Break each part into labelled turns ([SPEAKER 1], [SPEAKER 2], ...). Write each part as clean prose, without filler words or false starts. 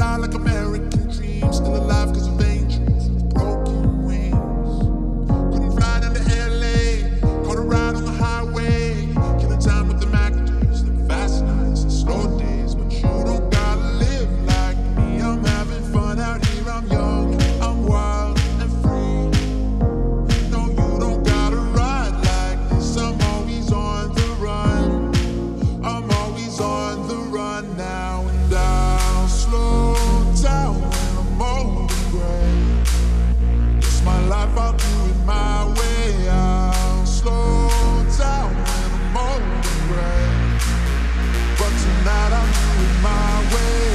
[SPEAKER 1] fly like American dreams, still alive cause of angels with broken wings. Couldn't fly down to LA, caught a ride on the highway, killing time with them actors, them fast nights and slow days. But you don't gotta live like me, I'm having fun out here, I'm young, I'm wild and free. No, you don't gotta ride like this, I'm always on the run. I'm always on the run now, and I'll slow down when I'm old and gray. It's my life, I'll do it my way. I'll slow down when I'm old and gray, but tonight I'll do it my way.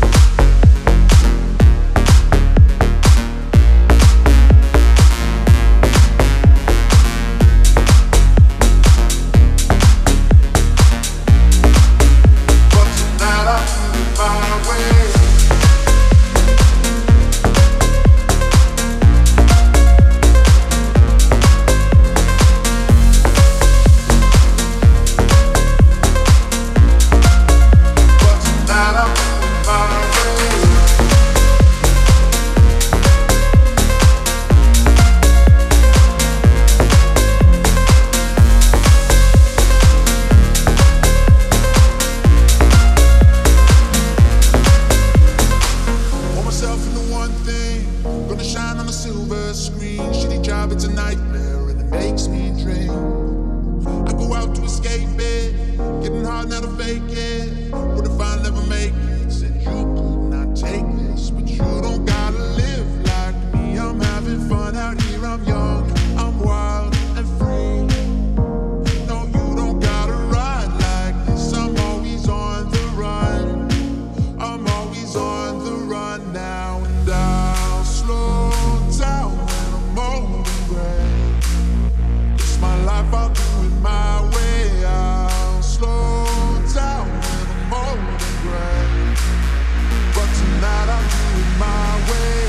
[SPEAKER 1] Gonna shine on a silver screen. Shitty job, it's a nightmare, and it makes me dream. I go out to escape it, getting hard now to fake it. What if I never make it? Said you could not take this, but you don't gotta live like me. I'm having fun out here, I'm young, I'm wild and free. No, you don't gotta ride like this, I'm always on the run. I'm always on the run now, and I'll slow down when I'm old and gray. It's my life, I'll do it my way. I'll slow down when I'm old and gray, but tonight I'll do it my way.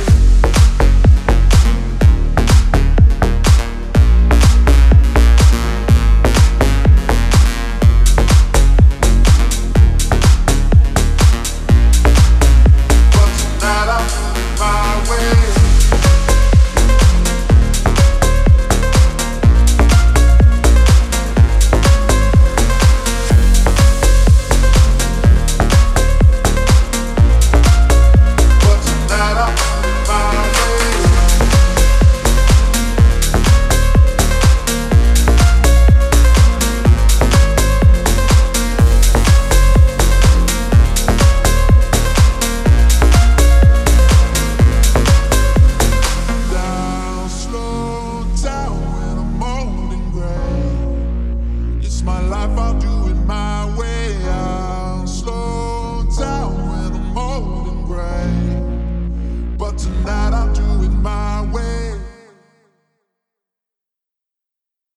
[SPEAKER 1] My life, I'll do it my way. I'll slow down when I'm old and gray, but tonight